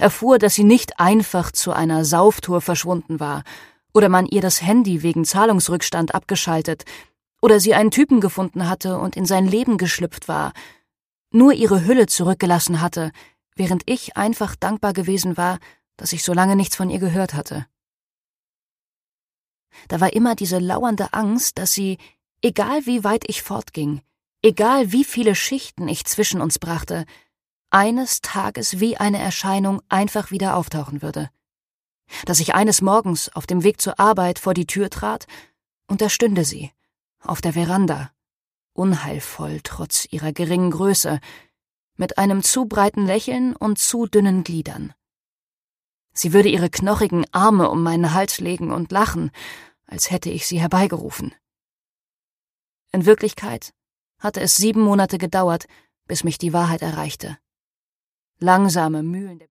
erfuhr, dass sie nicht einfach zu einer Sauftour verschwunden war oder man ihr das Handy wegen Zahlungsrückstand abgeschaltet oder sie einen Typen gefunden hatte und in sein Leben geschlüpft war, nur ihre Hülle zurückgelassen hatte, während ich einfach dankbar gewesen war, dass ich so lange nichts von ihr gehört hatte. Da war immer diese lauernde Angst, dass sie, egal wie weit ich fortging, egal wie viele Schichten ich zwischen uns brachte, eines Tages wie eine Erscheinung einfach wieder auftauchen würde. Dass ich eines Morgens auf dem Weg zur Arbeit vor die Tür trat und da stünde sie, auf der Veranda, unheilvoll trotz ihrer geringen Größe, mit einem zu breiten Lächeln und zu dünnen Gliedern. Sie würde ihre knochigen Arme um meinen Hals legen und lachen, als hätte ich sie herbeigerufen. In Wirklichkeit hatte es 7 Monate gedauert, bis mich die Wahrheit erreichte. Langsame, mühende